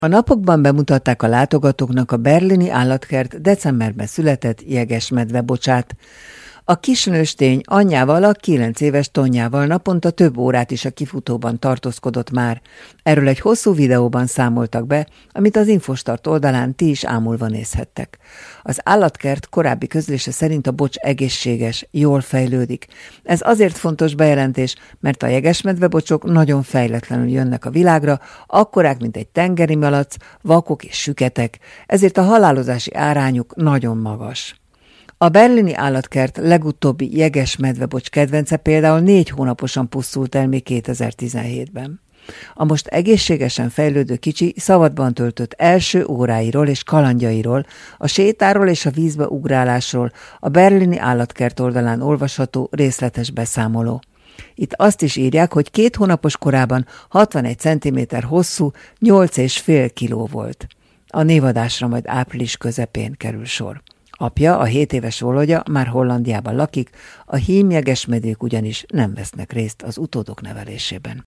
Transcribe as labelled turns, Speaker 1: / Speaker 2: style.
Speaker 1: A napokban bemutatták a látogatóknak a berlini állatkert decemberben született jegesmedvebocsát. A kis nőstény anyjával, a 9 éves Tonyával naponta több órát is a kifutóban tartózkodott már. Erről egy hosszú videóban számoltak be, amit az Infostart oldalán ti is ámulva nézhettek. Az állatkert korábbi közlése szerint a bocs egészséges, jól fejlődik. Ez azért fontos bejelentés, mert a jegesmedvebocsok nagyon fejletlenül jönnek a világra, akkorák, mint egy tengeri malac, vakok és süketek, ezért a halálozási arányuk nagyon magas. A berlini állatkert legutóbbi jegesmedvebocs kedvence például 4 hónaposan pusztult el még 2017-ben. A most egészségesen fejlődő kicsi szabadban töltött első óráiról és kalandjairól, a sétáról és a vízbe ugrálásról a berlini állatkert oldalán olvasható részletes beszámoló. Itt azt is írják, hogy 2 hónapos korában 61 cm hosszú, 8,5 kg volt. A névadásra majd április közepén kerül sor. Apja, a 7 éves Volodya már Hollandiában lakik, a hím jegesmedvék ugyanis nem vesznek részt az utódok nevelésében.